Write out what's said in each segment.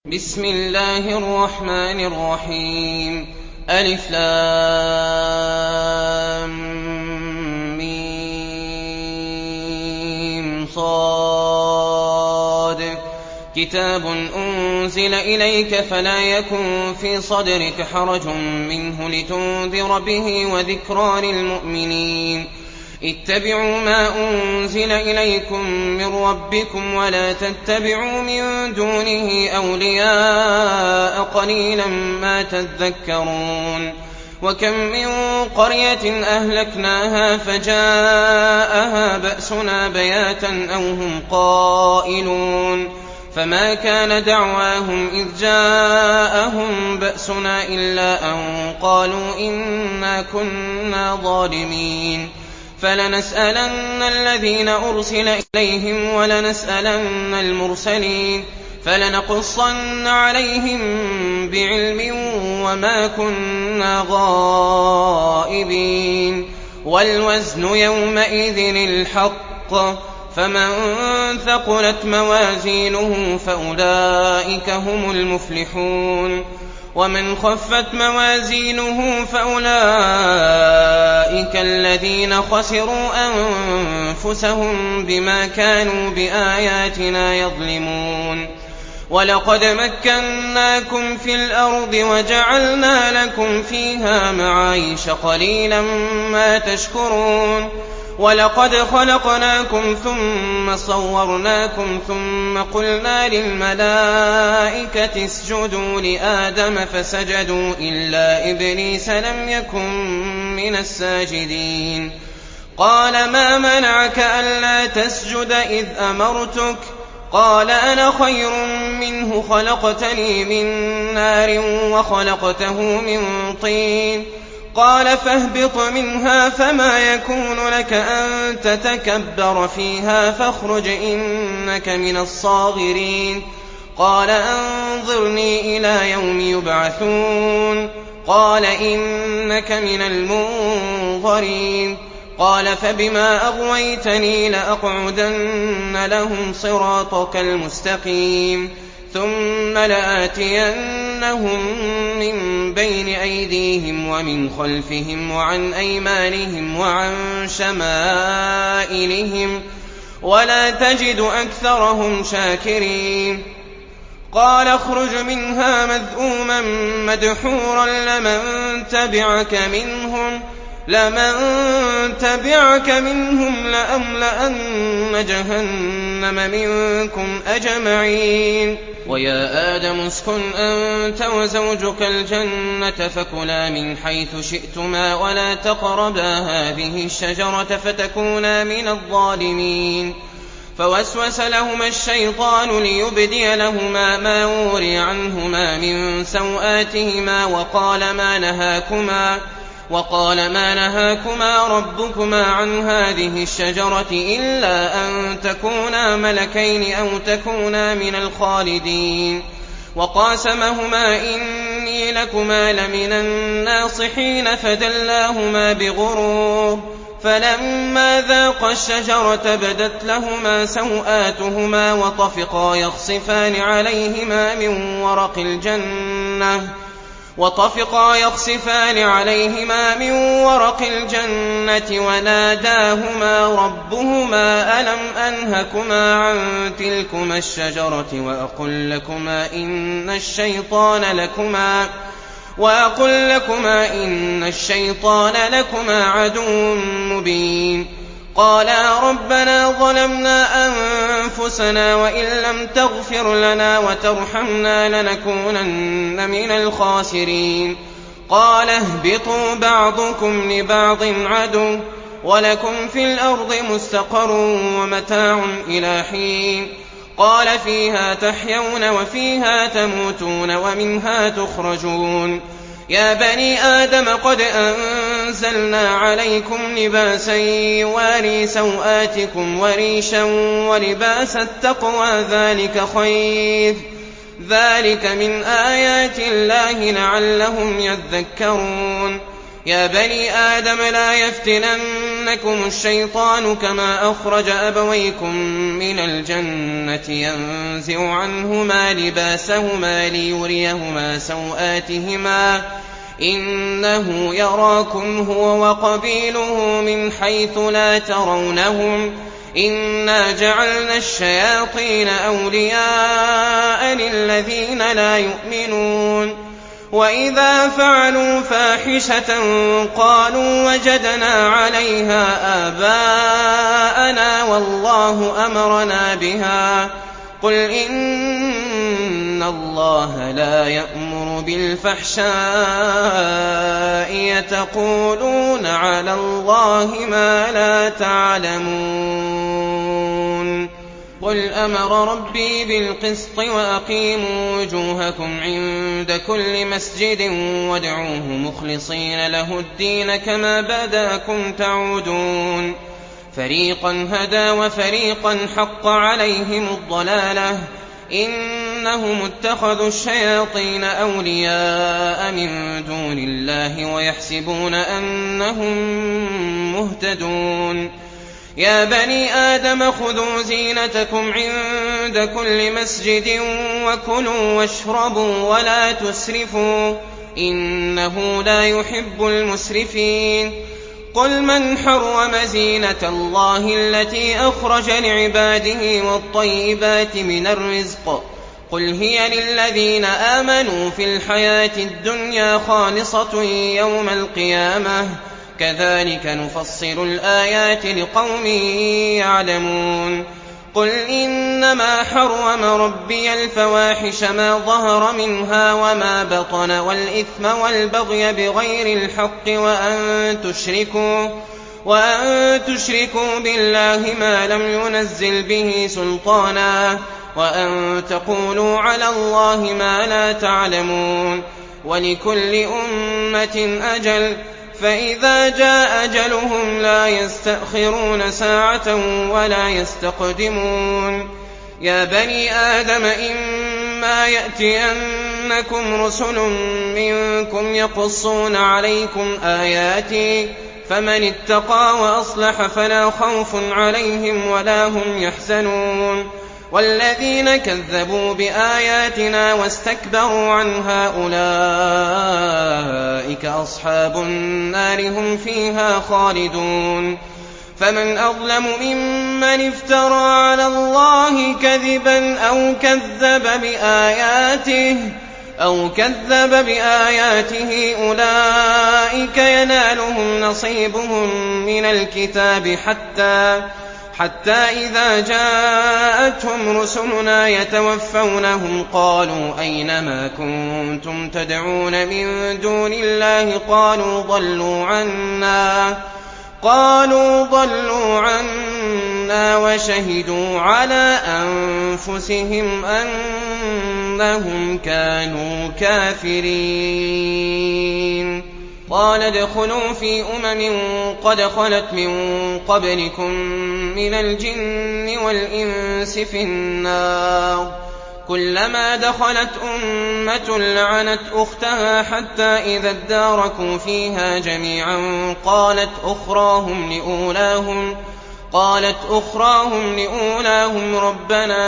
بسم الله الرحمن الرحيم ألف لام ميم صاد كتاب أنزل إليك فلا يكن في صدرك حرج منه لتنذر به وذكرى للمؤمنين اتبعوا ما أنزل إليكم من ربكم ولا تتبعوا من دونه أولياء قليلا ما تذكرون وكم من قرية أهلكناها فجاءها بأسنا بياتا أو هم قائلون فما كان دعواهم إذ جاءهم بأسنا إلا أن قالوا إنا كنا ظالمين فلنسألن الذين أرسل إليهم ولنسألن المرسلين فلنقصن عليهم بعلم وما كنا غائبين والوزن يومئذ الحق فمن ثقلت موازينه فأولئك هم المفلحون ومن خفت موازينه فأولئك الذين خسروا أنفسهم بما كانوا بآياتنا يظلمون ولقد مكناكم في الأرض وجعلنا لكم فيها معايش قليلا ما تشكرون ولقد خلقناكم ثم صورناكم ثم قلنا للملائكة اسجدوا لآدم فسجدوا إلا إبليس لم يكن من الساجدين قال ما منعك ألا تسجد إذ أمرتك قال أنا خير منه خلقتني من نار وخلقته من طين قال فاهبط منها فما يكون لك أن تتكبر فيها فاخرج إنك من الصاغرين قال أنظرني إلى يوم يبعثون قال إنك من المنظرين قال فبما أغويتني لأقعدن لهم صراطك المستقيم ثم لآتينهم من بين أيديهم ومن خلفهم وعن أيمانهم وعن شمائلهم ولا تجد أكثرهم شاكرين قال اخرج منها مذءوما مدحورا لمن تبعك منهم لأملأن جهنم منكم أجمعين ويا آدم اسكن أنت وزوجك الجنة فكلا من حيث شئتما ولا تقربا هذه الشجرة فتكونا من الظالمين فوسوس لهما الشيطان ليبدي لهما ما وري عنهما من سوآتهما وقال ما نهاكما ربكما عن هذه الشجرة إلا أن تكونا ملكين أو تكونا من الخالدين وقاسمهما إني لكما لمن الناصحين فدلاهما بغرور فلما ذاقا الشجرة بدت لهما سوآتهما وطفقا يخصفان عليهما من ورق الجنة وناداهما ربهما ألم أنهكما عن تلكما الشجرة وأقل لكما إن الشيطان لكما عدو مبين قالا ربنا ظلمنا أنفسنا وإن لم تغفر لنا وترحمنا لنكونن من الخاسرين قال اهبطوا بعضكم لبعض عدو ولكم في الأرض مستقر ومتاع إلى حين قال فيها تحيون وفيها تموتون ومنها تخرجون يا بني آدم قد أنزلنا عليكم لباسا يواري سوآتكم وريشا ولباس التقوى ذلك خير ذلك من آيات الله لعلهم يذكرون يا بني آدم لا يفتننكم الشيطان كما أخرج أبويكم من الجنة ينزع عنهما لباسهما ليريهما سوآتهما إنه يراكم هو وقبيله من حيث لا ترونهم إنا جعلنا الشياطين أولياء للذين لا يؤمنون وإذا فعلوا فاحشة قالوا وجدنا عليها آباءنا والله أمرنا بها قل إن الله لا يأمر بالفحشاء يتقولون على الله ما لا تعلمون قل أمر ربي بالقسط وأقيموا وجوهكم عند كل مسجد وادعوه مخلصين له الدين كما بدأكم تعودون فريقا هدى وفريقا حق عليهم الضلالة إنهم اتخذوا الشياطين أولياء من دون الله ويحسبون أنهم مهتدون يا بني آدم خذوا زينتكم عند كل مسجد وكلوا واشربوا ولا تسرفوا إنه لا يحب المسرفين قل من حرم زينة الله التي أخرج لعباده والطيبات من الرزق قل هي للذين آمنوا في الحياة الدنيا خالصة يوم القيامة كذلك نفصل الآيات لقوم يعلمون قل إنما حرم ربي الفواحش ما ظهر منها وما بطن والإثم والبغي بغير الحق وأن تشركوا بالله ما لم ينزل به سلطانا وأن تقولوا على الله ما لا تعلمون ولكل أمة أجل فإذا جاء أجلهم لا يستأخرون ساعة ولا يستقدمون يا بني آدم إما يأتينكم رسل منكم يقصون عليكم آياتي فمن اتقى وأصلح فلا خوف عليهم ولا هم يحزنون والذين كذبوا بآياتنا واستكبروا عنها أولئك أصحاب النار هم فيها خالدون فمن أظلم ممن افترى على الله كذبا أو كذب بآياته أولئك ينالهم نصيبهم من الكتاب حتى إذا جاءتهم رسلنا يتوفونهم قالوا أين ما كنتم تدعون من دون الله قالوا ضلوا عنا وشهدوا على أنفسهم أنهم كانوا كافرين قال ادخلوا في قد خلت من قبلكم من الجن والإنس في النار كلما دخلت أمة لعنت أختها حتى إذا اداركوا فيها جميعا قالت أخراهم لأولاهم ربنا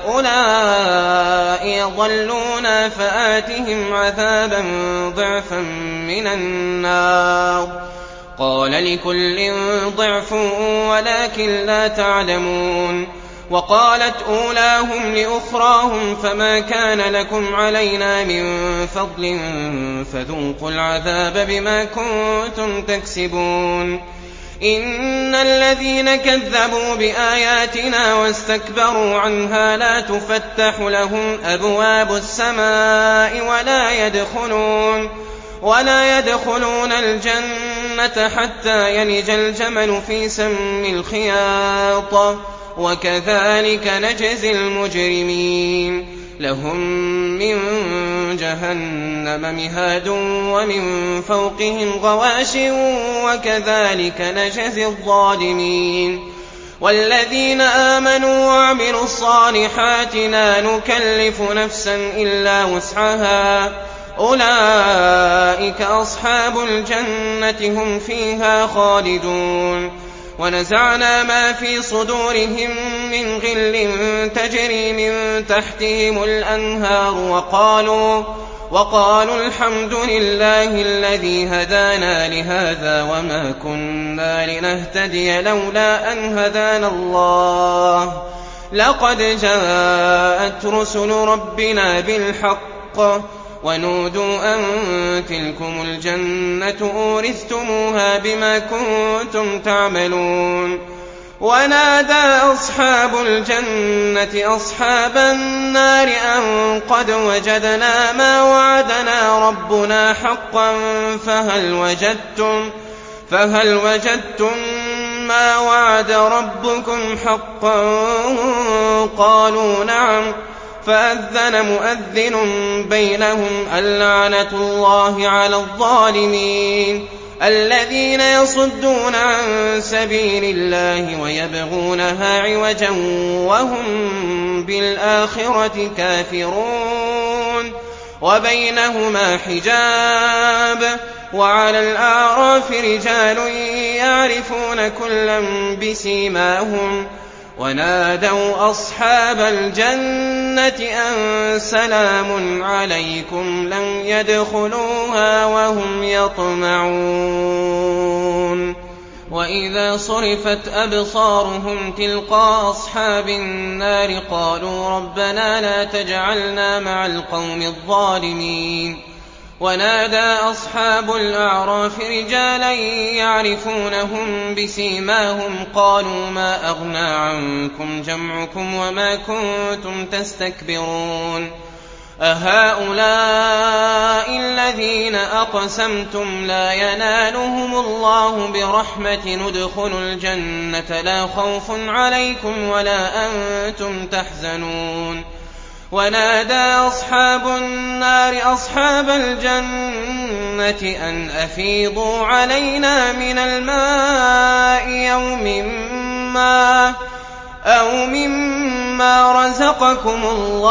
هؤلاء يضلونا فآتهم عذابا ضعفا من النار قال لكل ضعف ولكن لا تعلمون وقالت أولاهم لأخراهم فما كان لكم علينا من فضل فذوقوا العذاب بما كنتم تكسبون إن الذين كذبوا بآياتنا واستكبروا عنها لا تفتح لهم أبواب السماء ولا يدخلون الجنة حتى يلج الجمل في سم الخياط وكذلك نجزي المجرمين لهم من جهنم مهاد ومن فوقهم غواش وكذلك نجزي الظالمين والذين آمنوا وعملوا الصالحات لا نكلف نفسا إلا وسعها أولئك أصحاب الجنة هم فيها خالدون ونزعنا ما في صدورهم من غل تجري من تحتهم الأنهار وقالوا الحمد لله الذي هدانا لهذا وما كنا لنهتدي لولا أن هدانا الله لقد جاءت رسل ربنا بالحق ونودوا أن تلكم الجنة أورثتموها بما كنتم تعملون ونادى أصحاب الجنة أصحاب النار أن قد وجدنا ما وعدنا ربنا حقا فهل وجدتم ما وعد ربكم حقا قالوا نعم فأذن مؤذن بينهم اللعنة الله على الظالمين الذين يصدون عن سبيل الله ويبغونها عوجا وهم بالآخرة كافرون وبينهما حجاب وعلى الأعراف رجال يعرفون كلا بسيماهم ونادوا أصحاب الجنة أن سلام عليكم لم يدخلوها وهم يطمعون وإذا صرفت أبصارهم تلقاء أصحاب النار قالوا ربنا لا تجعلنا مع القوم الظالمين ونادى أصحاب الأعراف رجالا يعرفونهم بسيماهم قالوا ما أغنى عنكم جمعكم وما كنتم تستكبرون أهؤلاء الذين أقسمتم لا ينالهم الله برحمة ادخلوا الجنة لا خوف عليكم ولا أنتم تحزنون ونادى أصحاب النار أصحاب الجنة أن أفيضوا علينا من الماء أو مما رزقكم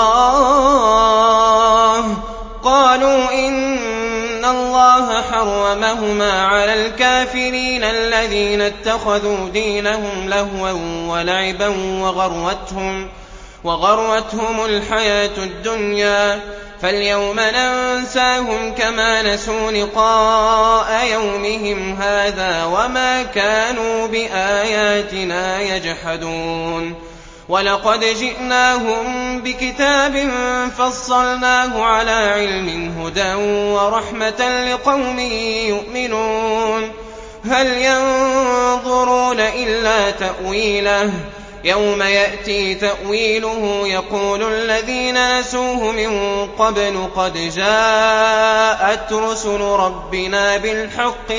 الله قالوا إن الله حرمهما على الكافرين الذين اتخذوا دينهم لهوا ولعبا وغرتهم الحياة الدنيا فاليوم ننساهم كما نسوا لقاء يومهم هذا وما كانوا بآياتنا يجحدون ولقد جئناهم بكتاب فصلناه على علم هدى ورحمة لقوم يؤمنون هل ينظرون إلا تأويله يوم يأتي تأويله يقول الذين نسوه من قبل قد جاءت رسل ربنا بالحق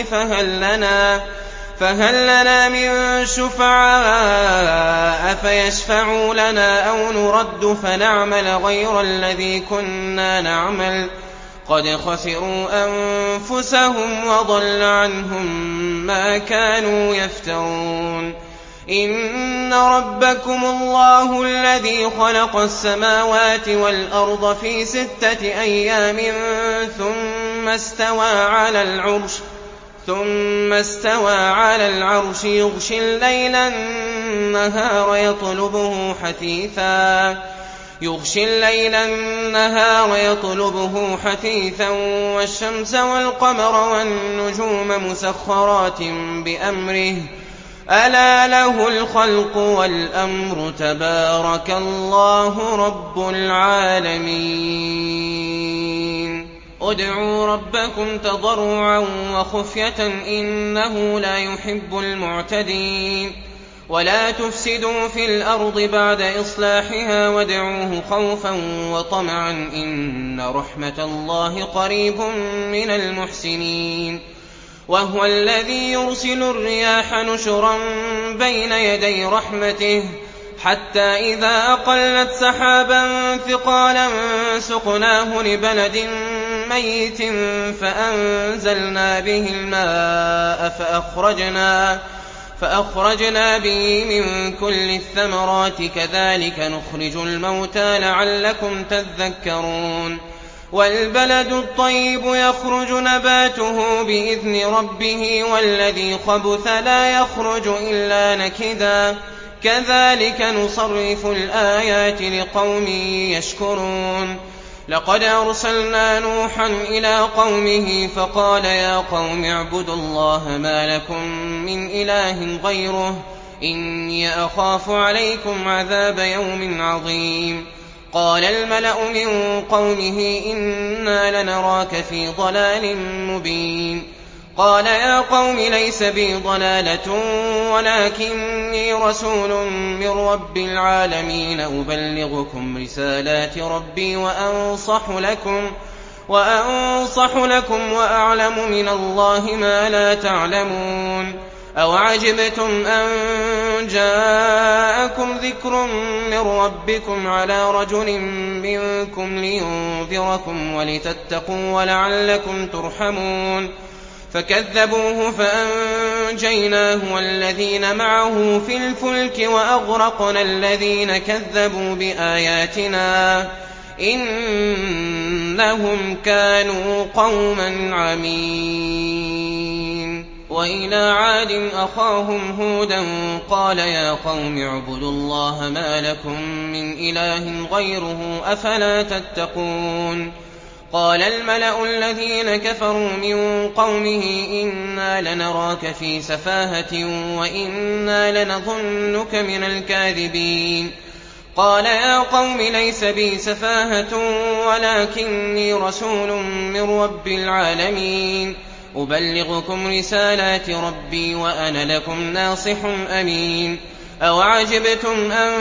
فهل لنا من شفعاء فيشفعوا لنا أو نرد فنعمل غير الذي كنا نعمل قد خسروا أنفسهم وضل عنهم ما كانوا يفترون إن ربكم الله الذي خلق السماوات والأرض في 6 أيام ثم استوى على العرش يغشي الليل النهار يطلبه حثيثا والشمس والقمر والنجوم مسخرات بأمره ألا له الخلق والأمر تبارك الله رب العالمين ادعوا ربكم تضرعا وخفية إنه لا يحب المعتدين ولا تفسدوا في الأرض بعد إصلاحها وادعوه خوفا وطمعا إن رحمة الله قريب من المحسنين وهو الذي يرسل الرياح نشرا بين يدي رحمته حتى إذا أقلت سحابا ثقالا سقناه لبلد ميت فأنزلنا به الماء فأخرجنا به من كل الثمرات كذلك نخرج الموتى لعلكم تذكرون وَالْبَلَدُ الطَّيِّبُ يَخْرُجُ نَبَاتُهُ بِإِذْنِ رَبِّهِ وَالَّذِي خَبُثَ لَا يَخْرُجُ إِلَّا نَكِدًا ۚ كَذَٰلِكَ نُصَرِّفُ الْآيَاتِ لِقَوْمٍ يَشْكُرُونَ لَقَدْ أَرْسَلْنَا نُوحًا إِلَىٰ قَوْمِهِ فَقَالَ يَا قَوْمِ اعْبُدُوا اللَّهَ مَا لَكُم مِّنْ إِلَٰهٍ غَيْرُهُ إِنِّي أَخَافُ عَلَيْكُمْ عَذَابَ يَوْمٍ عَظِيمٍ قَالَ الْمَلَأُ مِن قَوْمِهِ إِنَّا لَنَرَاكَ في ضَلَالٍ مُّبِينٍ قَالَ يَا قَوْمِ لَيْسَ بِي ضَلَالَةٌ وَلَٰكِنِّي رَسُولٌ مِّن رَّبِّ الْعَالَمِينَ أُبَلِّغُكُمْ رِسَالَاتِ رَبِّي وَأَنصَحُ لَكُمْ وَأَعْلَمُ مِنَ اللَّهِ مَا لَا تَعْلَمُونَ أَوَعَجِبْتُمْ أَن جَاءَكُمْ ذِكْرٌ مِّن رَّبِّكُمْ عَلَىٰ رَجُلٍ مِّنكُمْ لِيُنذِرَكُمْ وَلِتَتَّقُوا وَلَعَلَّكُمْ تُرْحَمُونَ فَكَذَّبُوهُ فَأَنجَيْنَاهُ وَالَّذِينَ مَعَهُ فِي الْفُلْكِ وَأَغْرَقْنَا الَّذِينَ كَذَّبُوا بِآيَاتِنَا ۚ إِنَّهُمْ كَانُوا قَوْمًا عَمِينَ وَإِلَىٰ عَادٍ أَخَاهُمْ هُودًا قَالَ يَا قَوْمِ اعْبُدُوا اللَّهَ مَا لَكُم مِّنْ إِلَٰهٍ غَيْرُهُ ۖ أَفَلَا تَتَّقُونَ قَالَ الْمَلَأُ الَّذِينَ كَفَرُوا مِن قَوْمِهِ إِنَّا لَنَرَاكَ فِي سَفَاهَةٍ وَإِنَّا لَنَظُنُّكَ مِنَ الْكَاذِبِينَ قَالَ يَا قَوْمِ لَيْسَ بِي سَفَاهَةٌ وَلَٰكِنِّي رَسُولٌ مِّن رَّبِّ الْعَالَمِينَ أُبَلِّغُكُمْ رِسَالَاتِ رَبِّي وَأَنَا لَكُمْ نَاصِحٌ أَمِينٌ أَوَعَجِبْتُمْ أَن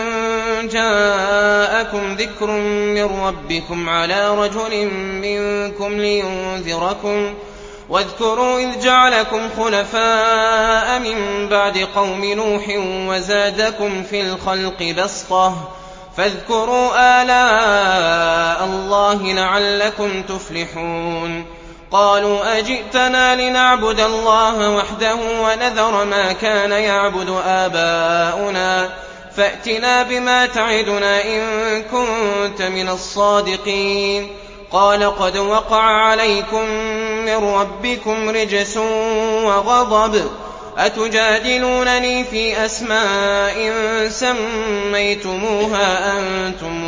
جَاءَكُمْ ذِكْرٌ مِّن رَّبِّكُمْ عَلَىٰ رَجُلٍ مِّنكُمْ لِيُنذِرَكُمْ ۚ وَاذْكُرُوا إِذْ جَعَلَكُمْ خُلَفَاءَ مِن بَعْدِ قَوْمِ نُوحٍ وَزَادَكُمْ فِي الْخَلْقِ بَسْطَةً ۖ فاذكروا آلاء اللَّهِ لَعَلَّكُمْ تُفْلِحُونَ قَالُوا أَجِئْتَنَا لِنَعْبُدَ اللَّهَ وَحْدَهُ وَنَذَرَ مَا كَانَ يَعْبُدُ آبَاؤُنَا فَأْتِنَا بِمَا تَعِدُنَا إِن كُنتَ مِنَ الصَّادِقِينَ قَالَ قَدْ وَقَعَ عَلَيْكُم مِّن رَّبِّكُمْ رِجْسٌ وَغَضَبٌ ۖ أَتُجَادِلُونَنِي فِي أَسْمَاءٍ سَمَّيْتُمُوهَا أَنتُمْ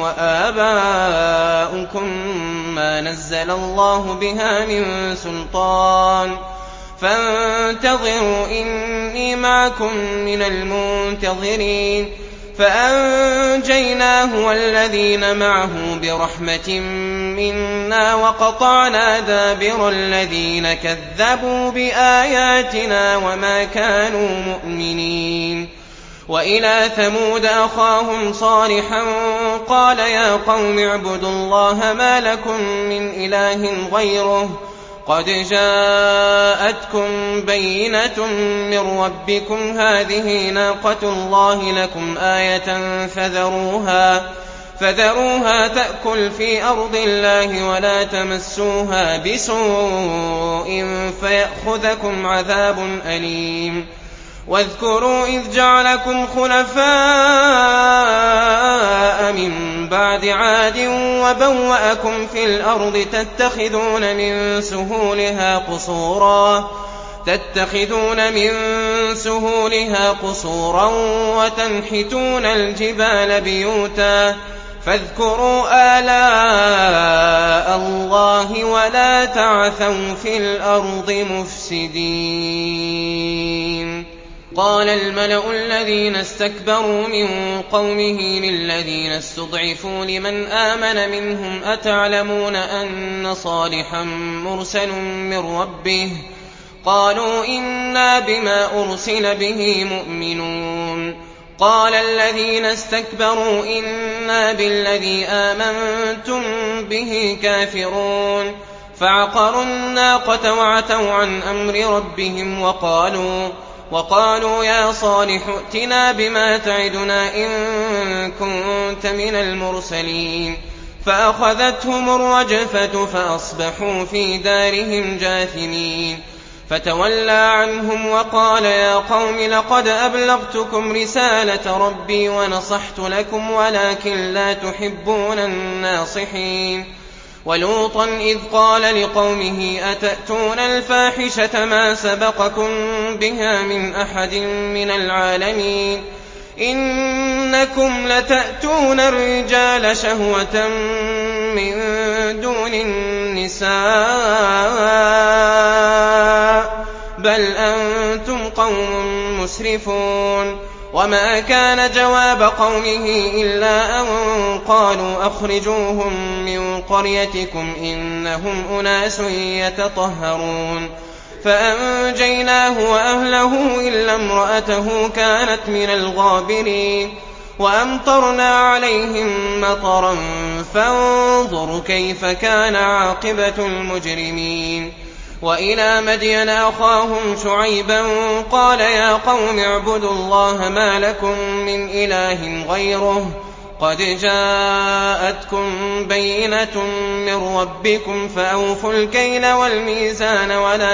وَآبَاؤُكُم مَّا نَزَّلَ اللَّهُ بِهَا مِن سُلْطَانٍ ۚ فَانتَظِرُوا إِنِّي مَعَكُم مِّنَ الْمُنتَظِرِينَ فَأَنجَيْنَاهُ وَالَّذِينَ مَعَهُ بِرَحْمَةٍ مِّنَّا وَقَطَعْنَا دَابِرَ الَّذِينَ كَذَّبُوا بِآيَاتِنَا وَمَا كَانُوا مُؤْمِنِينَ وَإِلَىٰ ثَمُودَ أَخَاهُمْ صَالِحًا قَالَ يَا قَوْمِ اعْبُدُوا اللَّهَ مَا لَكُم مِّنْ إِلَٰهٍ غَيْرُهُ ۖ قَدْ جَاءَتْكُم بَيِّنَةٌ مِّن رَّبِّكُمْ ۖ هَٰذِهِ نَاقَةُ اللَّهِ لَكُمْ آيَةً فَذَرُوهَا تَأْكُلْ فِي أَرْضِ اللَّهِ وَلَا تَمَسُّوهَا بِسُوءٍ فَيَأْخُذَكُمْ عَذَابٌ أَلِيمٌ وَاذْكُرُوا إِذْ جَعَلَكُمْ خُلَفَاءَ مِن بَعْدِ عَادٍ وَبَوَّأَكُمْ فِي الْأَرْضِ تَتَّخِذُونَ مِن سُهُولِهَا قُصُورًا وَتَنْحِتُونَ الْجِبَالَ بُيُوتًا فاذكروا آلاء اللَّهِ وَلَا تَعْثَوْا فِي الْأَرْضِ مُفْسِدِينَ قَالَ الْمَلَأُ الَّذِينَ اسْتَكْبَرُوا مِن قَوْمِهِ لِلَّذِينَ اسْتُضْعِفُوا لِمَنْ آمَنَ مِنْهُمْ أَتَعْلَمُونَ أَنَّ صَالِحًا مُّرْسَلٌ مِّن رَّبِّهِ ۖ قَالُوا إِنَّا بِمَا أُرْسِلَ بِهِ مُؤْمِنُونَ قَالَ الَّذِينَ اسْتَكْبَرُوا إِنَّا بِالَّذِي آمَنتُم بِهِ كَافِرُونَ فَعَقَرُوا النَّاقَةَ وَعَتَوْا عَنْ أَمْرِ رَبِّهِمْ وَقَالُوا يَا صَالِحُ ائْتِنَا بِمَا تَعِدُنَا إِن كُنتَ مِنَ الْمُرْسَلِينَ فَأَخَذَتْهُمُ الرَّجْفَةُ فَأَصْبَحُوا فِي دَارِهِمْ جَاثِمِينَ فَتَوَلَّىٰ عَنْهُمْ وَقَالَ يَا قَوْمِ لَقَدْ أَبْلَغْتُكُمْ رِسَالَةَ رَبِّي وَنَصَحْتُ لَكُمْ وَلَٰكِن لَّا تُحِبُّونَ النَّاصِحِينَ وَلُوطًا إِذْ قَالَ لِقَوْمِهِ أَتَأْتُونَ الْفَاحِشَةَ مَا سَبَقَكُم بِهَا مِنْ أَحَدٍ مِّنَ الْعَالَمِينَ إِنَّكُمْ لَتَأْتُونَ الرِّجَالَ شَهْوَةً مِّن دُونِ النِّسَاءِ بَلْ أَنتُمْ قَوْمٌ مُّسْرِفُونَ وَمَا كَانَ جَوَابَ قَوْمِهِ إِلَّا أَن قَالُوا أَخْرِجُوهُم مِّن قَرْيَتِكُمْ إِنَّهُمْ أُنَاسٌ يَتَطَهَّرُونَ فَأَنجَيْنَاهُ وَأَهْلَهُ إِلَّا امْرَأَتَهُ كَانَتْ مِنَ الْغَابِرِينَ وَأَمْطَرْنَا عَلَيْهِم مَّطَرًا فَانظُرْ كَيْفَ كَانَ عَاقِبَةُ الْمُجْرِمِينَ وَإِلَىٰ مَدْيَنَ أَخَاهُمْ شُعَيْبًا قَالَ يَا قَوْمِ اعْبُدُوا اللَّهَ مَا لَكُم مِّنْ إِلَٰهٍ غَيْرُهُ قَدْ جَاءَتْكُم بَيِّنَةٌ مِّن رَّبِّكُمْ فَأَوْفُوا الْكَيْلَ وَالْمِيزَانَ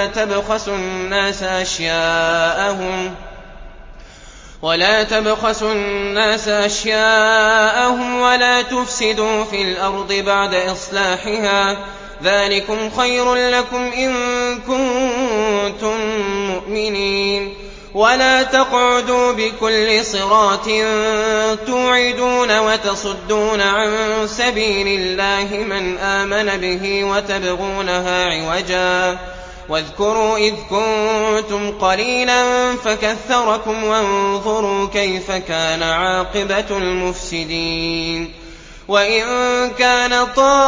وَلَا تَبْخَسُوا النَّاسَ أَشْيَاءَهُمْ وَلَا تُفْسِدُوا فِي الْأَرْضِ بَعْدَ إِصْلَاحِهَا ذَٰلِكُمْ خَيْرٌ لَّكُمْ إِن كُنتُم مُّؤْمِنِينَ وَلَا تَقْعُدُوا بِكُلِّ صِرَاطٍ تُوعِدُونَ وَتَصُدُّونَ عَن سَبِيلِ اللَّهِ مَنْ آمَنَ بِهِ وَتَبْغُونَهَا عِوَجًا وَاذْكُرُوا إِذْ كُنتُمْ قَلِيلًا فَكَثَّرَكُمْ وَانظُرُوا كَيْفَ كَانَ عَاقِبَةُ الْمُفْسِدِينَ وَإِن كَانَ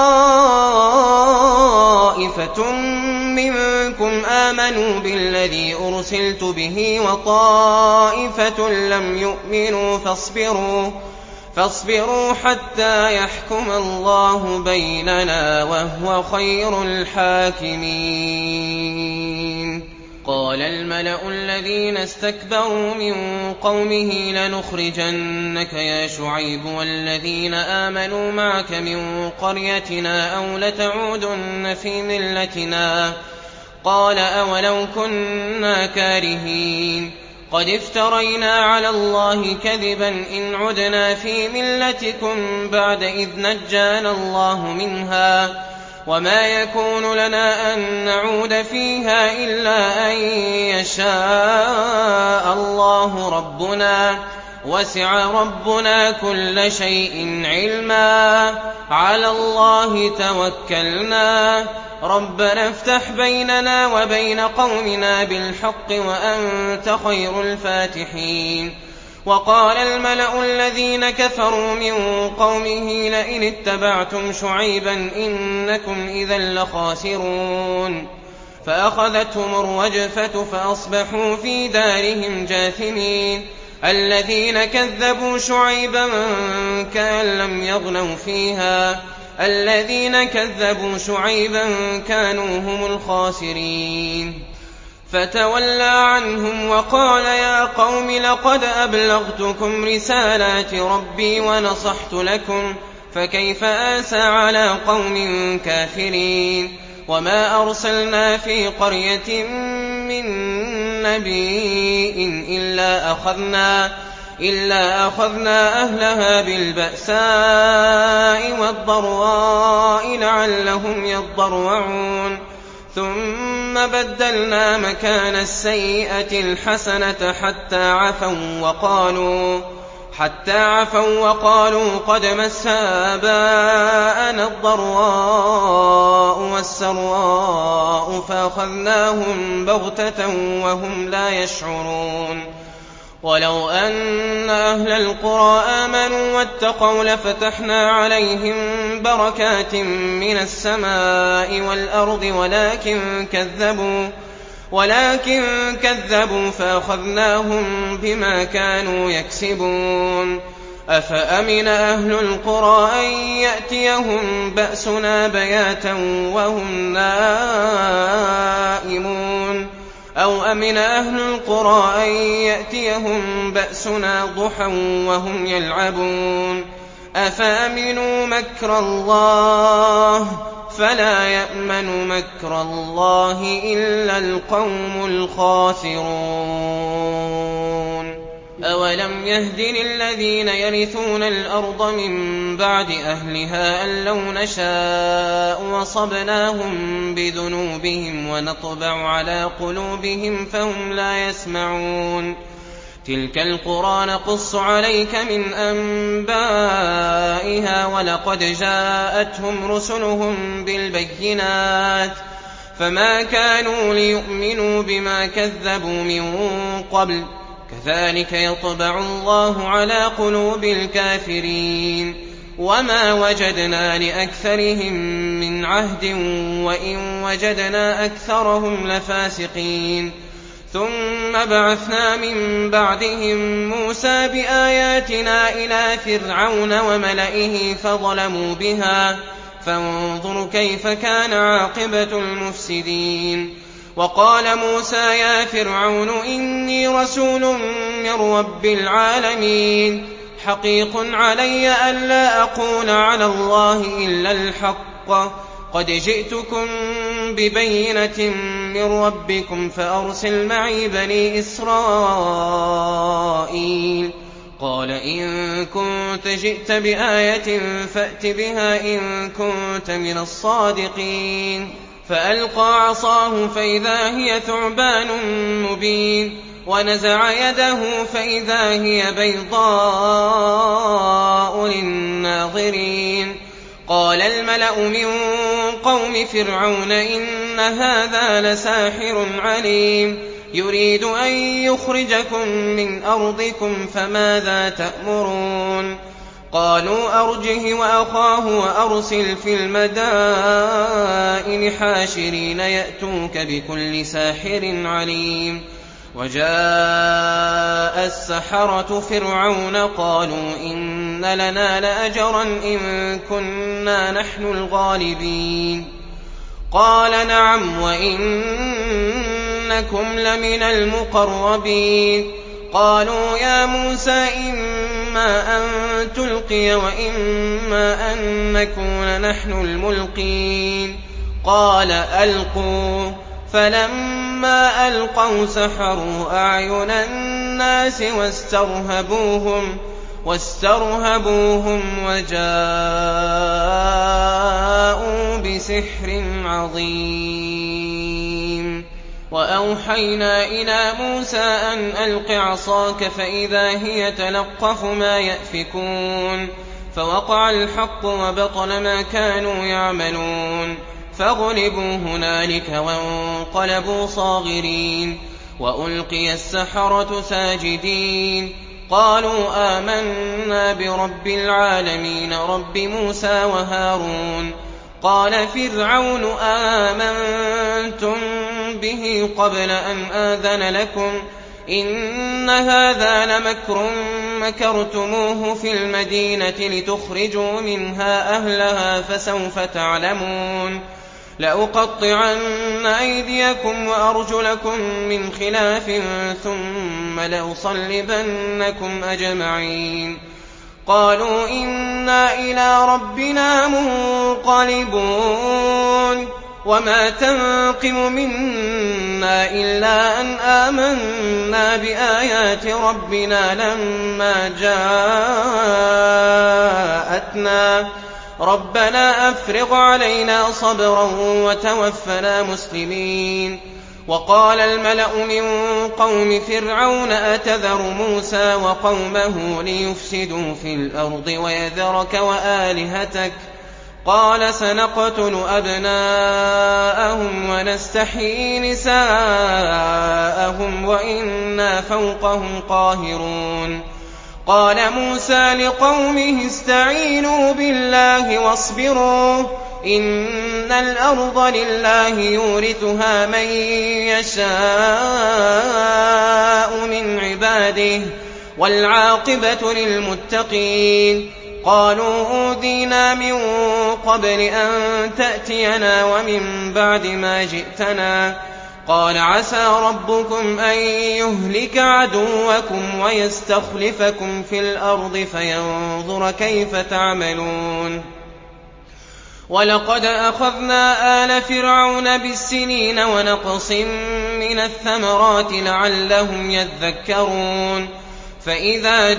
طَائِفَةٌ مِّنكُمْ آمَنُوا بِالَّذِي أُرْسِلْتُ بِهِ وَطَائِفَةٌ لَّمْ يُؤْمِنُوا فاصبروا حَتَّىٰ يَحْكُمَ اللَّهُ بَيْنَنَا وَهُوَ خَيْرُ الْحَاكِمِينَ قَالَ الْمَلَأُ الَّذِينَ اسْتَكْبَرُوا مِن قَوْمِهِ لَنُخْرِجَنَّكَ يَا شُعَيْبُ وَالَّذِينَ آمَنُوا مَعَكَ مِن قَرْيَتِنَا أَوْ لَتَعُودُنَّ فِي مِلَّتِنَا قَالَ أَوَلَوْ كُنَّا كَارِهِينَ قَدِ افْتَرَيْنَا عَلَى اللَّهِ كَذِبًا إِنْ عُدْنَا فِي مِلَّتِكُم بَعْدَ إِذْ نَجَّانَا اللَّهُ مِنْهَا وَمَا يَكُونُ لَنَا أَن نَّعُودَ فِيهَا إِلَّا أَن يَشَاءَ اللَّهُ رَبُّنَا وَسِعَ رَبُّنَا كُلَّ شَيْءٍ عِلْمًا عَلَى اللَّهِ تَوَكَّلْنَا رَبَّنَا افْتَحْ بَيْنَنَا وَبَيْنَ قَوْمِنَا بِالْحَقِّ وَأَنتَ خَيْرُ الْفَاتِحِينَ وَقَالَ الْمَلَأُ الَّذِينَ كَفَرُوا مِن قَوْمِهِ لَئِنِ اتَّبَعْتُمْ شُعَيْبًا إِنَّكُمْ إِذًا لَّخَاسِرُونَ فَأَخَذَتْهُمُ الرَّجْفَةُ فَأَصْبَحُوا فِي دَارِهِمْ جَاثِمِينَ الَّذِينَ كَذَّبُوا شُعَيْبًا كَأَن لَّمْ يَغْنَوْا فِيهَا الَّذِينَ كَذَّبُوا شُعَيْبًا كَانُوا هُمُ الْخَاسِرِينَ فَتَوَلَّىٰ عَنْهُمْ وَقَالَ يَا قَوْمِ لَقَدْ أَبْلَغْتُكُمْ رِسَالَاتِ رَبِّي وَنَصَحْتُ لَكُمْ فَكَيْفَ آسَىٰ عَلَىٰ قَوْمٍ كَافِرِينَ وَمَا أَرْسَلْنَا فِي قَرْيَةٍ مِّن نَّبِيٍّ إِلَّا أَخَذْنَا أَهْلَهَا بِالْبَأْسَاءِ وَالضَّرَّاءِ لَعَلَّهُمْ يَضَّرَّعُونَ ثُمَّ بَدَّلْنَا مَكَانَ السَّيِّئَةِ الْحَسَنَةَ حَتَّىٰ عَفَوا وَّقَالُوا قَدْ مَسَّ آبَاءَنَا الضَّرَّاءُ وَالسَّرَّاءُ فَأَخَذْنَاهُم بَغْتَةً وَهُمْ لَا يَشْعُرُونَ وَلَوْ أَنَّ أَهْلَ الْقُرَىٰ آمَنُوا وَاتَّقَوْا لَفَتَحْنَا عَلَيْهِم بَرَكَاتٍ مِّنَ السَّمَاءِ وَالْأَرْضِ وَلَٰكِن كَذَّبُوا فَأَخَذْنَاهُم بِمَا كَانُوا يَكْسِبُونَ أَفَأَمِنَ أَهْلُ الْقُرَىٰ أَن يَأْتِيَهُم بَأْسُنَا بَيَاتًا وَهُمْ نَائِمُونَ أَوْ أَمِنَ أَهْلُ الْقُرَىٰ أَن يَأْتِيَهُم بَأْسُنَا ضُحًى وَهُمْ يَلْعَبُونَ أَفَأَمِنُوا مَكْرَ اللَّهِ فَلَا يَأْمَنُ مَكْرَ اللَّهِ إِلَّا الْقَوْمُ الْخَاسِرُونَ أَوَلَمْ يَهْدِ لِلَّذِينَ يَرِثُونَ الْأَرْضَ مِن بَعْدِ أَهْلِهَا أَن لَّوْ نَشَاءُ أَصَبْنَاهُم بِذُنُوبِهِمْ وَنَطْبَعُ عَلَىٰ قُلُوبِهِمْ فَهُمْ لَا يَسْمَعُونَ تِلْكَ الْقُرَىٰ نَقُصُّ عَلَيْكَ مِنْ أَنبَائِهَا وَلَقَدْ جَاءَتْهُمْ رُسُلُهُم بِالْبَيِّنَاتِ فَمَا كَانُوا لِيُؤْمِنُوا بِمَا كَذَّبُوا مِن قَبْلُ ۚ كَذَٰلِكَ يَطْبَعُ اللَّهُ عَلَىٰ قُلُوبِ الْكَافِرِينَ وَمَا وَجَدْنَا لِأَكْثَرِهِم مِّنْ عَهْدٍ وَإِن وَجَدْنَا أَكْثَرَهُمْ لَفَاسِقِينَ ثُمَّ بَعَثْنَا مِن بَعْدِهِم مُّوسَىٰ بِآيَاتِنَا إِلَىٰ فِرْعَوْنَ وَمَلَئِهِ فَظَلَمُوا بِهَا فَانظُرْ كَيْفَ كَانَ عَاقِبَةُ الْمُفْسِدِينَ وَقَالَ مُوسَىٰ يَا فِرْعَوْنُ إِنِّي رَسُولٌ مِّن رَّبِّ الْعَالَمِينَ حَقِيقٌ عَلَيَّ أَلَّا أَقُولَ عَلَى اللَّهِ إِلَّا الْحَقَّ قَدْ جِئْتُكُم بِبَيِّنَةٍ مِّن رَّبِّكُمْ فَأَرْسِلْ مَعِي بَنِي إِسْرَائِيلَ قَالَ إِن كُنتَ جِئْتَ بِآيَةٍ فَأْتِ بِهَا إِن كُنتَ مِنَ الصَّادِقِينَ فَأَلْقَىٰ عَصَاهُ فَإِذَا هِيَ ثُعْبَانٌ مُّبِينٌ وَنَزَعَ يَدَهُ فَإِذَا هِيَ بَيْضَاءُ لِلنَّاظِرِينَ قَالَ الْمَلَأُ مِن قَوْمِ فِرْعَوْنَ إِنَّ هَٰذَا لَسَاحِرٌ عَلِيمٌ يُرِيدُ أَن يُخْرِجَكُم مِّنْ أَرْضِكُمْ فَمَاذَا تَأْمُرُونَ قَالُوا أَرْجِهْ وَأَخَاهُ وَأَرْسِلْ فِي الْمَدَائِنِ حَاشِرِينَ يَأْتُوكَ بِكُلِّ سَاحِرٍ عَلِيمٍ وَجَاءَ السَّحَرَةُ فِرْعَوْنَ قَالُوا إِنَّ لَنَا لَأَجْرًا إِن كُنَّا نَحْنُ الْغَالِبِينَ قَالَ نَعَمْ وَإِنَّكُمْ لَمِنَ الْمُقَرَّبِينَ قَالُوا يَا مُوسَىٰ إِمَّا أَن تُلْقِيَ وَإِمَّا أَن نَّكُونَ نَحْنُ الْمُلْقِينَ قَالَ أَلْقُوا فَلَمَّا أَلْقَوْا سَحَرُوا أَعْيُنَ النَّاسِ وَاسْتَرْهَبُوهُمْ وَجَاءُوا بِسِحْرٍ عَظِيمٍ وَأَوْحَيْنَا إِلَىٰ مُوسَىٰ أَنْ أَلْقِ عَصَاكَ فَإِذَا هِيَ تَلْقَفُ مَا يَأْفِكُونَ فَوَقَعَ الْحَقُّ وَبَطَلَ مَا كَانُوا يَعْمَلُونَ فَغُلِبُوا هُنَالِكَ وَانقَلَبُوا صَاغِرِينَ وَأُلْقِيَ السَّحَرَةُ سَاجِدِينَ قَالُوا آمَنَّا بِرَبِّ الْعَالَمِينَ رَبِّ مُوسَىٰ وَهَارُونَ قَالَ فِرْعَوْنُ آمَنتُم بِهِ قَبْلَ أَنْ آذَنَ لَكُمْ إِنَّ هَٰذَا لَمَكْرٌ مَّكَرْتُمُوهُ فِي الْمَدِينَةِ لِتُخْرِجُوا مِنْهَا أَهْلَهَا فَسَوْفَ تَعْلَمُونَ لَأُقَطِّعَنَّ أَيْدِيَكُمْ وَأَرْجُلَكُم مِّنْ خِلَافٍ ثُمَّ لَأُصَلِّبَنَّكُمْ أَجْمَعِينَ قَالُوا إِنَّا إِلَىٰ رَبِّنَا مُنقَلِبُونَ وَمَا تَنقِمُ مِنَّا إِلَّا أَنْ آمَنَّا بِآيَاتِ رَبِّنَا لَمَّا جَاءَتْنَا رَبَّنَا أَفْرِغْ عَلَيْنَا صَبْرًا وَتَوَفَّنَا مُسْلِمِينَ وَقَالَ الْمَلَأُ مِن قَوْمِ فِرْعَوْنَ أَتَذَرُ مُوسَىٰ وَقَوْمَهُ لِيُفْسِدُوا فِي الْأَرْضِ وَيَذَرَكَ وَآلِهَتَكَ قَالَ سَنَقْتُلُ أَبْنَاءَهُمْ وَنَسْتَحْيِي نِسَاءَهُمْ وَإِنَّا فَوْقَهُمْ قَاهِرُونَ قَالَ مُوسَىٰ لِقَوْمِهِ اسْتَعِينُوا بِاللَّهِ وَاصْبِرُوا إِنَّ الْأَرْضَ لِلَّهِ يُورِثُهَا مَن يَشَاءُ مِنْ عِبَادِهِ ۖ وَالْعَاقِبَةُ لِلْمُتَّقِينَ قَالُوا أُوذِينَا مِن قَبْلِ أَن تَأْتِيَنَا وَمِن بَعْدِ مَا جِئْتَنَا قَالَ عَسَىٰ رَبُّكُمْ أَن يُهْلِكَ عَدُوَّكُمْ وَيَسْتَخْلِفَكُمْ فِي الْأَرْضِ فَيَنظُرَ كَيْفَ تَعْمَلُونَ وَلَقَدْ أَخَذْنَا آلَ فِرْعَوْنَ بِالسِّنِينَ وَنَقْصٍ مِّنَ الثَّمَرَاتِ لَعَلَّهُمْ يَذَّكَّرُونَ فإذا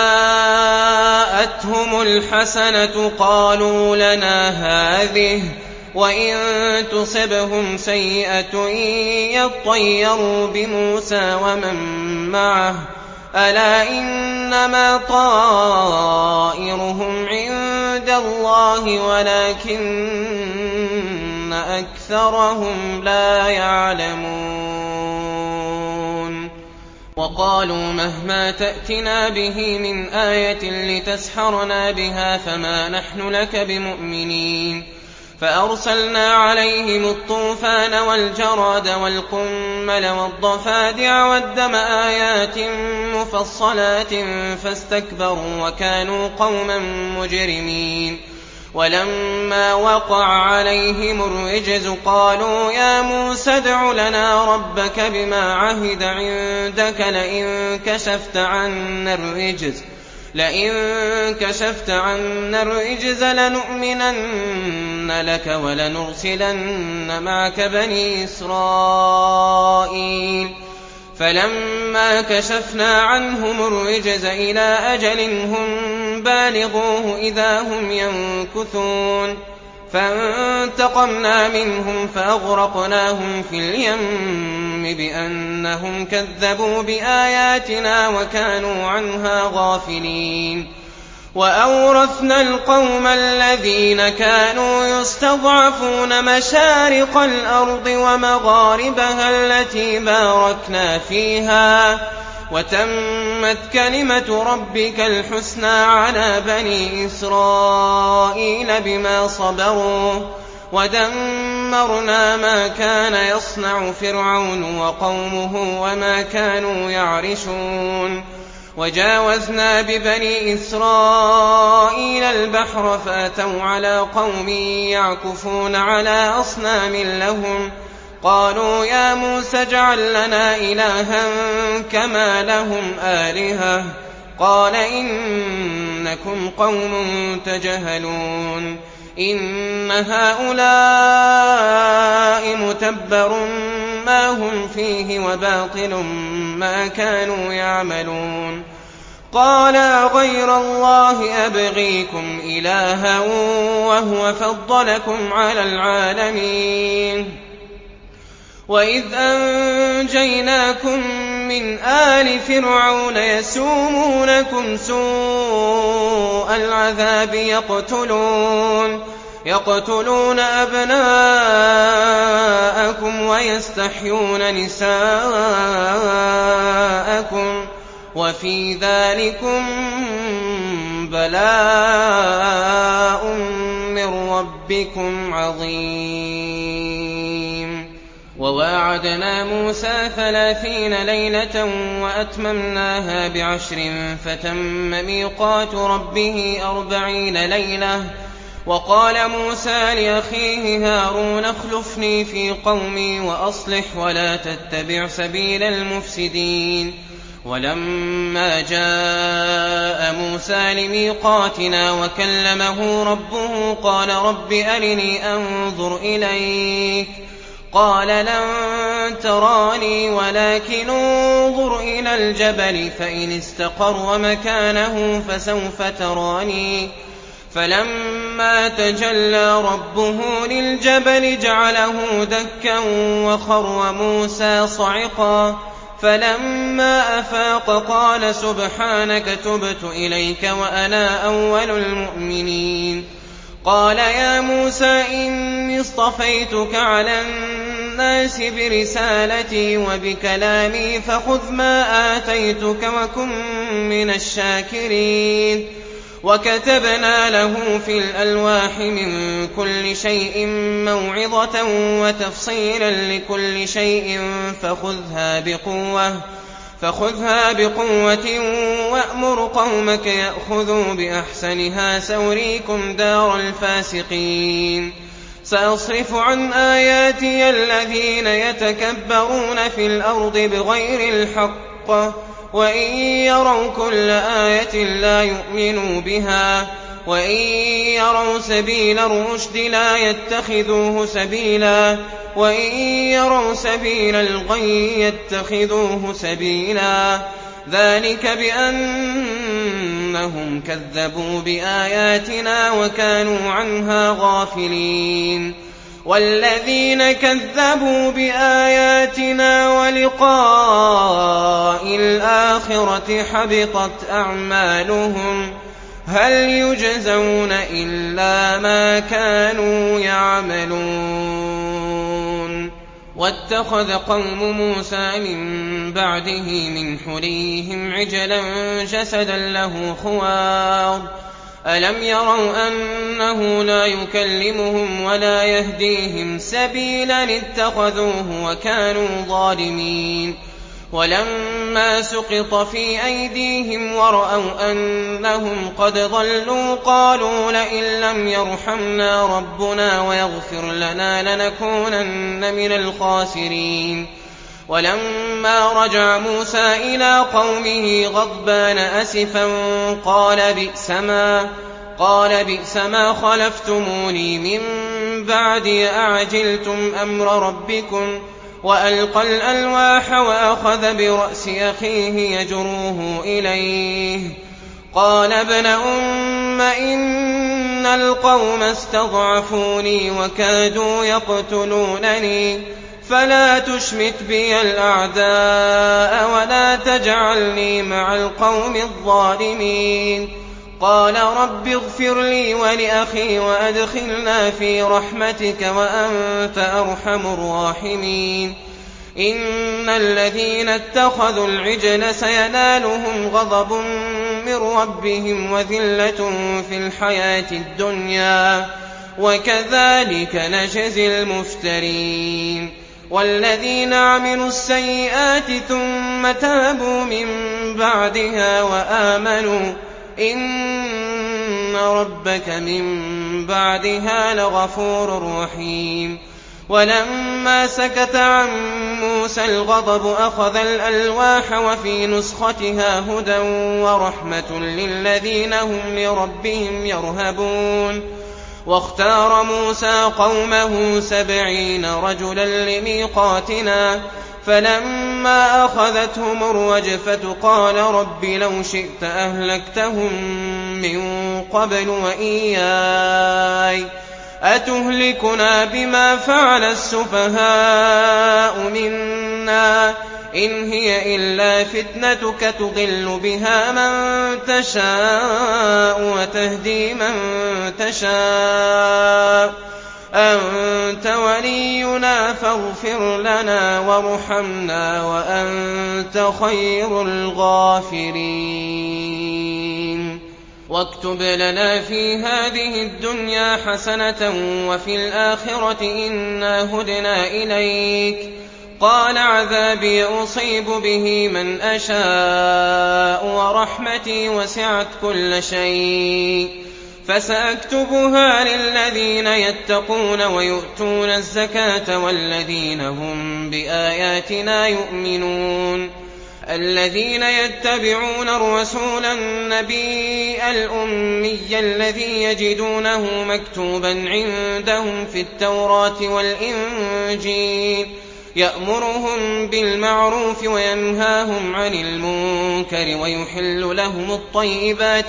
جاءتهم الحسنة قالوا لنا هذه، وإن تصبهم سيئة يطيروا بموسى ومن معه، ألا إنما طائرهم عند الله ولكن أكثرهم لا يعلمون. وقالوا مهما تأتنا به من آية لتسحرنا بها فما نحن لك بمؤمنين. فأرسلنا عليهم الطوفان والجراد والقمل والضفادع والدم آيات مفصلات فاستكبروا وكانوا قوما مجرمين. ولما وقع عليهم الرجز قالوا يا موسى ادع لنا ربك بما عهد عندك لئن كشفت عنا الرجز لنؤمنن لك ولنرسلن معك بني إسرائيل. فلما كشفنا عنهم الرجز إلى أجل هم بالغوه إذا هم ينكثون. فانتقمنا منهم فأغرقناهم في اليم بأنهم كذبوا بآياتنا وكانوا عنها غافلين. وأورثنا القوم الذين كانوا يستضعفون مشارق الأرض ومغاربها التي باركنا فيها، وتمت كلمة ربك الحسنى على بني إسرائيل بما صبروا، ودمرنا ما كان يصنع فرعون وقومه وما كانوا يعرشون. وجاوزنا ببني إسرائيل البحر فأتوا على قوم يعكفون على أصنام لهم قالوا يا موسى اجعل لنا إلها كما لهم آلهة قال إنكم قوم تجهلون. إن هؤلاء متبر ما هم فيه وباطل ما كانوا يعملون. قال غير الله أبغيكم إلها وهو فضلكم على العالمين. وإذ أنجيناكم من آل فرعون يسومونكم سوء العذاب يقتلون أبناءكم ويستحيون نساءكم وفي ذلكم بلاء من ربكم عظيم. وواعدنا موسى 30 ليلة وأتممناها ب10 فتم ميقات ربه 40 ليلة. وقال موسى لأخيه هارون اخلفني في قومي وأصلح ولا تتبع سبيل المفسدين. ولما جاء موسى لميقاتنا وكلمه ربه قال رب أرني أنظر إليك قال لن تراني ولكن انظر إلى الجبل فإن استقر مكانه فسوف تراني. فلما تجلى ربه للجبل جعله دكا وخر موسى صعقا. فلما أفاق قال سبحانك تبت إليك وأنا أول المؤمنين. قال يا موسى إني اصطفيتك على الناس برسالتي وبكلامي فخذ ما آتيتك وكن من الشاكرين. وكتبنا له في الألواح من كل شيء موعظة وتفصيلا لكل شيء فخذها بقوة وأمر قومك يأخذوا بأحسنها سأريكم دار الفاسقين. سأصرف عن آياتي الذين يتكبرون في الأرض بغير الحق وإن يروا كل آية لا يؤمنوا بها وإن يروا سبيل الرشد لا يتخذوه سبيلا وإن يروا سبيل الغي يتخذوه سبيلا. ذلك بأنهم كذبوا بآياتنا وكانوا عنها غافلين والذين كذبوا بآياتنا ولقاء الآخرة حبطت أعمالهم هل يجزون إلا ما كانوا يعملون واتخذ قوم موسى من بعده من حليهم عجلا جسدا له خوار ألم يروا أنه لا يكلمهم ولا يهديهم سبيلا اتخذوه وكانوا ظالمين ولما سقط في أيديهم ورأوا أنهم قد ضلوا قالوا لئن لم يرحمنا ربنا ويغفر لنا لنكونن من الخاسرين ولما رجع موسى إلى قومه غضبان أسفا قال بئس ما خلفتموني من بعدي أعجلتم أمر ربكم وألقى الألواح وأخذ برأس أخيه يجره إليه قال ابن أم إن القوم استضعفوني وكادوا يقتلونني فلا تشمت بي الأعداء ولا تجعلني مع القوم الظالمين قال رب اغفر لي ولأخي وأدخلنا في رحمتك وأنت أرحم الراحمين إن الذين اتخذوا العجل سينالهم غضب من ربهم وذلة في الحياة الدنيا وكذلك نجزي المفترين والذين عملوا السيئات ثم تابوا من بعدها وآمنوا إن ربك من بعدها لغفور رحيم ولما سكت عن موسى الغضب أخذ الألواح وفي نسختها هدى ورحمة للذين هم لربهم يرهبون واختار موسى قومه 70 رجلا لميقاتنا فلما أخذتهم الرجفة قال رب لو شئت أهلكتهم من قبل وإياي أتهلكنا بما فعل السفهاء منا إن هي إلا فتنتك تضل بها من تشاء وتهدي من تشاء أنت ولينا فاغفر لنا وارحمنا وأنت خير الغافرين واكتب لنا في هذه الدنيا حسنة وفي الآخرة إنا هدنا إليك قال عذابي أصيب به من أشاء ورحمتي وسعت كل شيء فسأكتبها للذين يتقون ويؤتون الزكاة والذين هم بآياتنا يؤمنون الذين يتبعون الرسول النبي الأمي الذي يجدونه مكتوبا عندهم في التوراة والإنجيل يأمرهم بالمعروف وينهاهم عن المنكر ويحل لهم الطيبات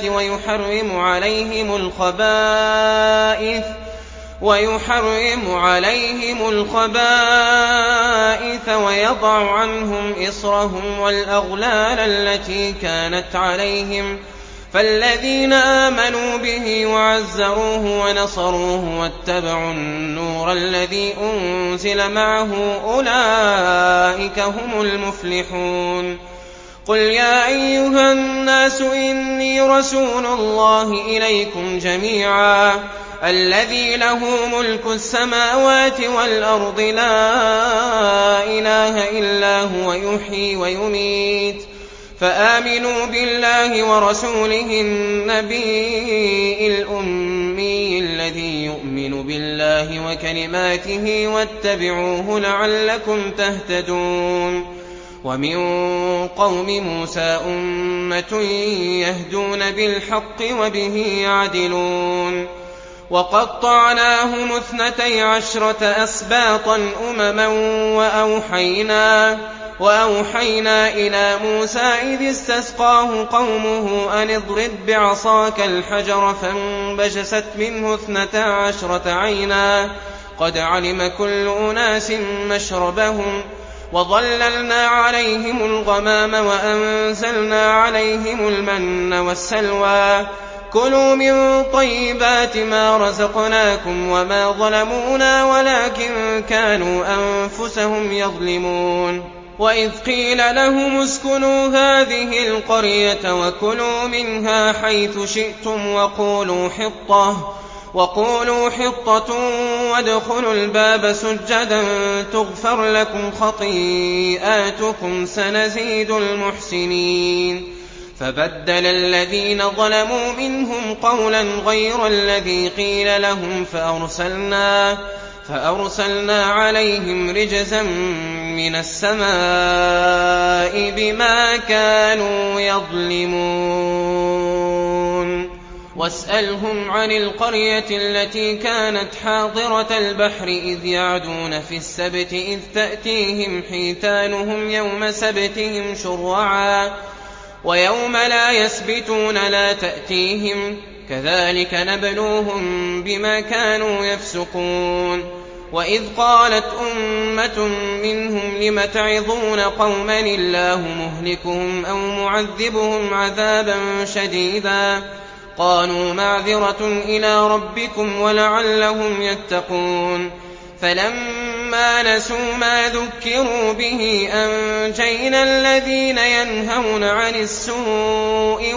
ويحرم عليهم الخبائث ويضع عنهم إصرهم والأغلال التي كانت عليهم فالذين آمنوا به وعزروه ونصروه واتبعوا النور الذي أنزل معه أولئك هم المفلحون قل يا أيها الناس إني رسول الله إليكم جميعا الذي له ملك السماوات والأرض لا إله إلا هو يحيي ويميت فآمنوا بالله ورسوله النبي الأمي الذي يؤمن بالله وكلماته واتبعوه لعلكم تهتدون ومن قوم موسى أمة يهدون بالحق وبه يعدلون وقطعناهم 12 أسباطا أمما وأوحينا إلى موسى إذ استسقاه قومه أن اضرب بعصاك الحجر فانبجست منه 12 عينا قد علم كل أناس مشربهم وظللنا عليهم الغمام وأنزلنا عليهم المن والسلوى كلوا من طيبات ما رزقناكم وما ظلمونا ولكن كانوا أنفسهم يظلمون وإذ قيل لهم اسكنوا هذه القرية وكلوا منها حيث شئتم وقولوا حطة وادخلوا الباب سجدا تغفر لكم خطيئاتكم سنزيد المحسنين فبدل الذين ظلموا منهم قولا غير الذي قيل لهم فأرسلنا عليهم رجزا من السماء بما كانوا يظلمون واسألهم عن القرية التي كانت حاضرة البحر إذ يعدون في السبت إذ تأتيهم حيتانهم يوم سبتهم شرعا ويوم لا يسبتون لا تأتيهم كذلك نبلوهم بما كانوا يفسقون وإذ قالت أمة منهم لم تعظون قوما الله مهلكهم أو معذبهم عذابا شديدا قالوا معذرة إلى ربكم ولعلهم يتقون فلما نسوا ما ذكروا به أنجينا الذين ينهون عن السوء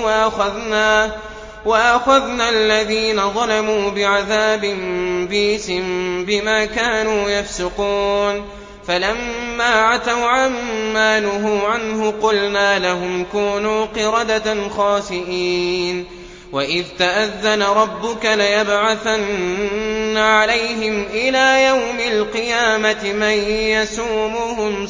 وأخذنا الذين ظلموا بعذاب بئيس بما كانوا يفسقون فلما عتوا عما نهوا عنه قلنا لهم كونوا قردة خاسئين وإذ تأذن ربك ليبعثن عليهم إلى يوم القيامة من يسومهم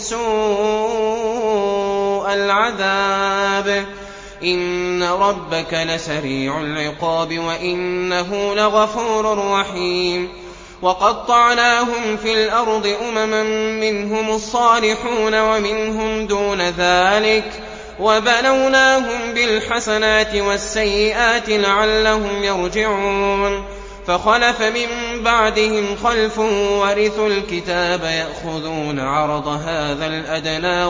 سوء العذاب إن ربك لسريع العقاب وإنه لغفور رحيم وقطعناهم في الأرض أمما منهم الصالحون ومنهم دون ذلك وبلوناهم بالحسنات والسيئات لعلهم يرجعون فخلف من بعدهم خلف ورثوا الكتاب يأخذون عرض هذا الأدنى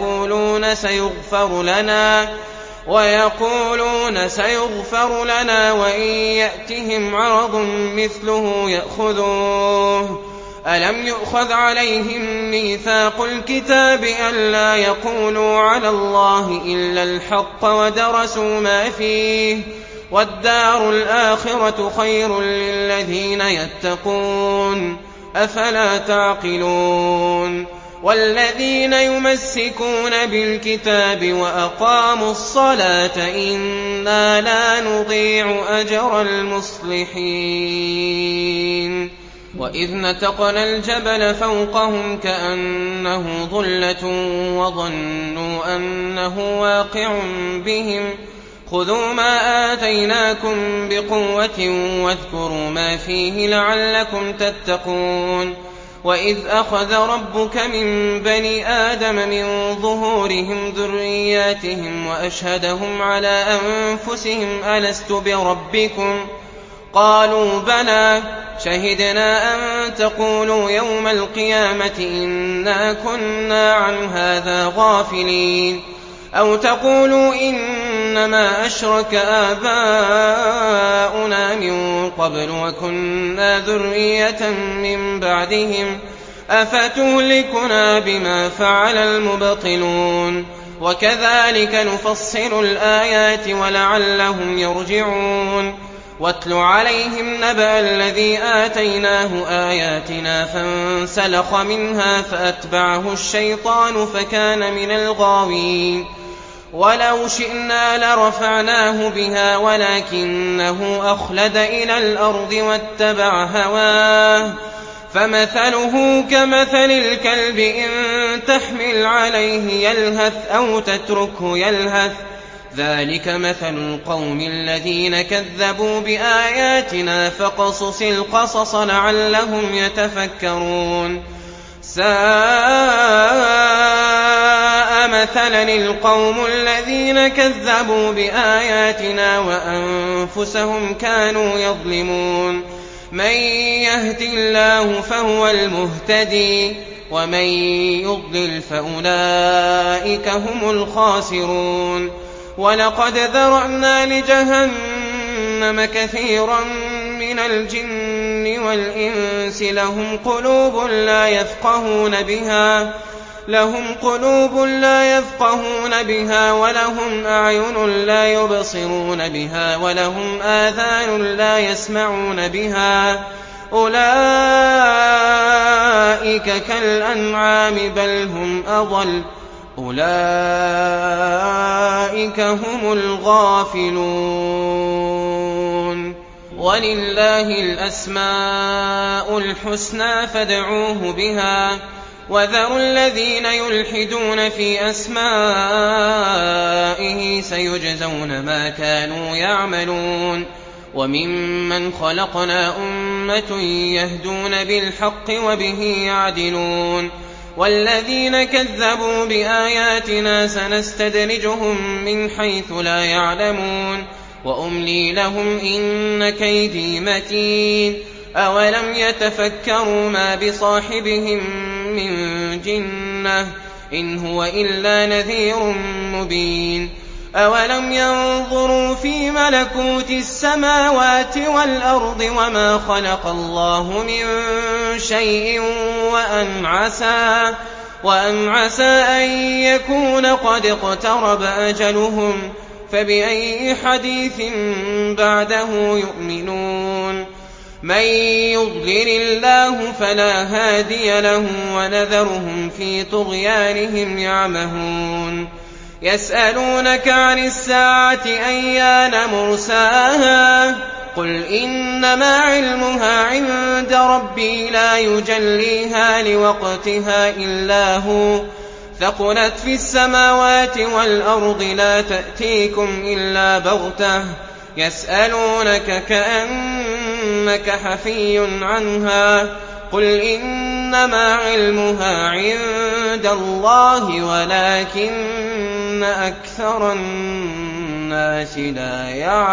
ويقولون سيغفر لنا وإن يأتهم عرض مثله يأخذوه ألم يؤخذ عليهم ميثاق الكتاب ألا يقولوا على الله إلا الحق ودرسوا ما فيه والدار الآخرة خير للذين يتقون أفلا تعقلون والذين يمسكون بالكتاب وأقاموا الصلاة إنا لا نضيع أجر المصلحين وإذ نتقنا الجبل فوقهم كأنه ظلة وظنوا أنه واقع بهم خذوا ما آتيناكم بقوة واذكروا ما فيه لعلكم تتقون وإذ أخذ ربك من بني آدم من ظهورهم ذرياتهم وأشهدهم على أنفسهم ألست بربكم قالوا بلى شهدنا أن تقولوا يوم القيامة إنا كنا عن هذا غافلين أو تقولوا إنما أشرك آباؤنا من قبل وكنا ذرية من بعدهم أفتهلكنا بما فعل المبطلون وكذلك نفصل الآيات ولعلهم يرجعون واتل عليهم نبأ الذي آتيناه آياتنا فانسلخ منها فأتبعه الشيطان فكان من الغاوين ولو شئنا لرفعناه بها ولكنه أخلد إلى الأرض واتبع هواه فمثله كمثل الكلب إن تحمل عليه يلهث أو تتركه يلهث ذلك مثل القوم الذين كذبوا بآياتنا فقصص القصص لعلهم يتفكرون ساء مثلا القوم الذين كذبوا بآياتنا وأنفسهم كانوا يظلمون من يهد الله فهو المهتدي ومن يضلل فأولئك هم الخاسرون ولقد ذرأنا لجهنم كثيرا من الجن والإنس لهم قلوب لا يفقهون بها ولهم أعين لا يبصرون بها ولهم آذان لا يسمعون بها أولئك كالأنعام بل هم أضل أولئك هم الغافلون ولله الأسماء الحسنى فادعوه بها وذروا الذين يلحدون في أسمائه سيجزون ما كانوا يعملون وممن خلقنا أمة يهدون بالحق وبه يعدلون والذين كذبوا بآياتنا سنستدرجهم من حيث لا يعلمون وأملي لهم إن كيدي متين أولم يتفكروا ما بصاحبهم من جنة إن هو إلا نذير مبين أولم ينظروا في ملكوت السماوات والأرض وما خلق الله من شيء وأن عسى أن يكون قد اقترب أجلهم فبأي حديث بعده يؤمنون من يضلل الله فلا هادي له ونذرهم في طغيانهم يعمهون يسألونك عن الساعة أيان مرساها قل إنما علمها عند ربي لا يجليها لوقتها إلا هو ثقلت في السماوات والأرض لا تأتيكم إلا بغتة يسألونك كأنك حفي عنها قل إنما علمها عند الله ولكن أكثر الناس لا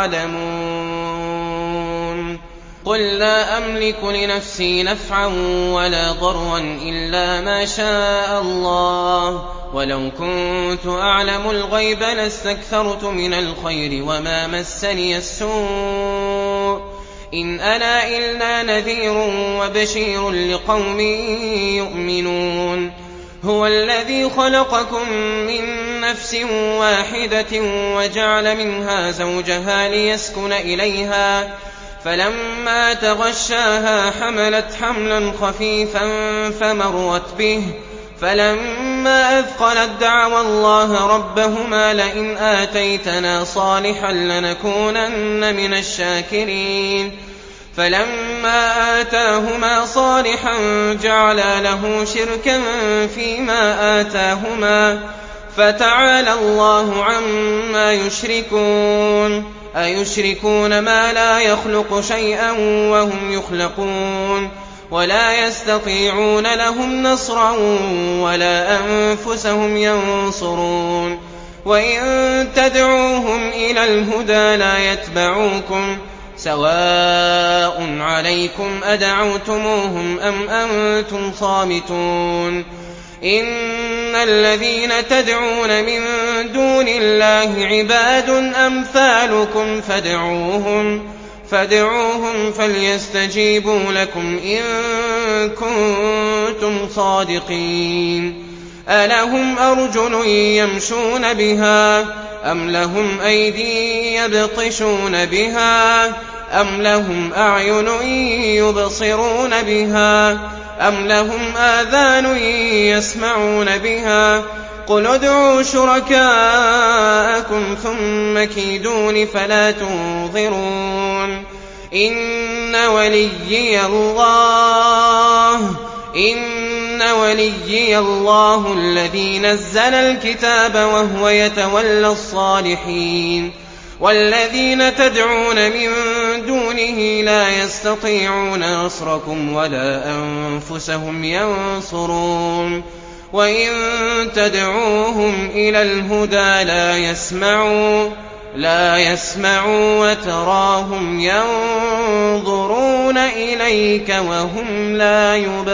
يعلمون قل لا أملك لنفسي نفعا ولا ضرا إلا ما شاء الله ولو كنت أعلم الغيب لاستكثرت من الخير وما مسني السوء إن أنا إلا نذير وبشير لقوم يؤمنون هو الذي خلقكم من نفس واحدة وجعل منها زوجها ليسكن إليها فلما تغشاها حملت حملا خفيفا فمرت به فلما أثقلت دعوا الله ربهما لئن آتيتنا صالحا لنكونن من الشاكرين فلما آتاهما صالحا جعلا له شركا فيما آتاهما فتعالى الله عما يشركون أيشركون ما لا يخلق شيئا وهم يخلقون ولا يستطيعون لهم نصرا ولا أنفسهم ينصرون وإن تدعوهم إلى الهدى لا يتبعوكم سواء عليكم أدعوتموهم أم أنتم صامتون إن الذين تدعون من دون الله عباد أمثالكم فادعوهم فليستجيبوا لكم إن كنتم صادقين ألهم أرجل يمشون بها أم لهم أيدي يبطشون بها أم لهم أعين يبصرون بها أم لهم آذان يسمعون بها قل ادعوا شركاءكم ثم كيدون فلا تنظرون إن وليي الله الذي نزل الكتاب وهو يتولى الصالحين والذين تدعون من دونه لا يستطيعون نصركم ولا أنفسهم ينصرون وإن تدعوهم إلى الهدى لا يسمعوا وتراهم ينظرون إليك وهم لا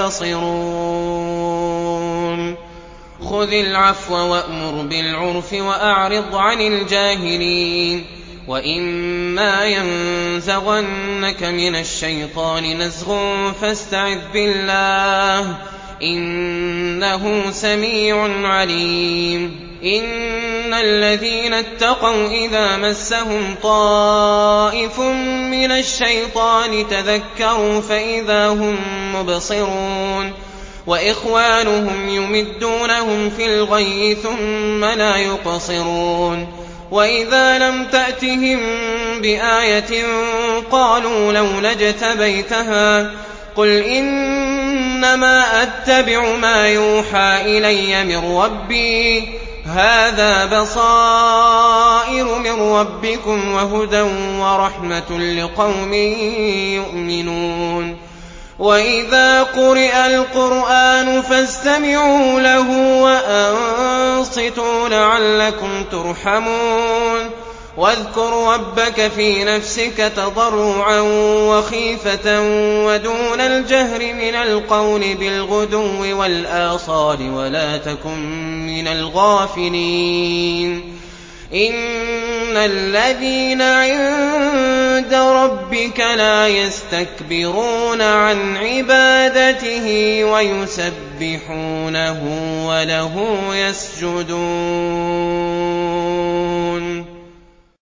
يبصرون خذ العفو وأمر بالعرف وأعرض عن الجاهلين وإما ينزغنك من الشيطان نزغ فاستعذ بالله إنه سميع عليم إن الذين اتقوا إذا مسهم طائف من الشيطان تذكروا فإذا هم مبصرون وإخوانهم يمدونهم في الغي ثم لا يقصرون وإذا لم تأتهم بآية قالوا لولا اجتبيتها قل إنما أتبع ما يوحى إلي من ربي هذا بصائر من ربكم وهدى ورحمة لقوم يؤمنون وإذا قرئ القرآن فاستمعوا له وأنصتوا لعلكم ترحمون واذكر ربك في نفسك تضرعا وخيفة ودون الجهر من القول بالغدو والآصال ولا تكن من الغافلين إن الذين عند ربك لا يستكبرون عن عبادته ويسبحونه وله يسجدون